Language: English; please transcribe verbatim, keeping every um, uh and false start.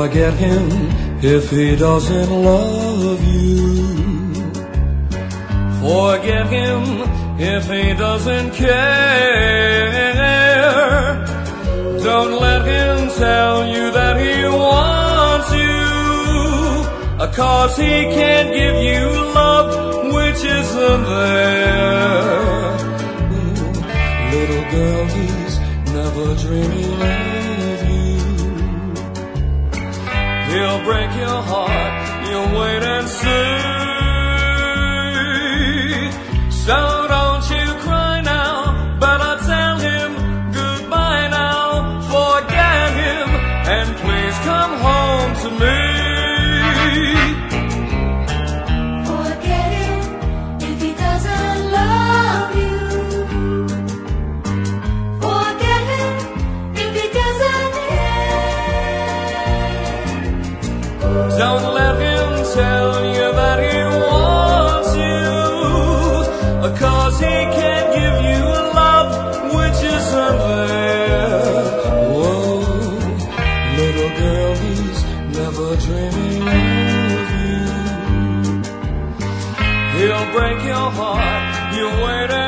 Forget him if he doesn't love you. Forget him if he doesn't care. Don't let him tell you that he wants you, 'cause he can't give you love which isn't there. Little girl, he's never dreaming of you. He'll break your heart, you'll wait and see. So don't you cry now, but I tell him goodbye now. Forget him and please come home to me. Forget him if he doesn't love you. Forget him if he doesn't care. Don't let him tell you that he wants you, 'cause he can't give you love which isn't there. Whoa, little girl, he's never dreaming of you. He'll break your heart, you'll wait and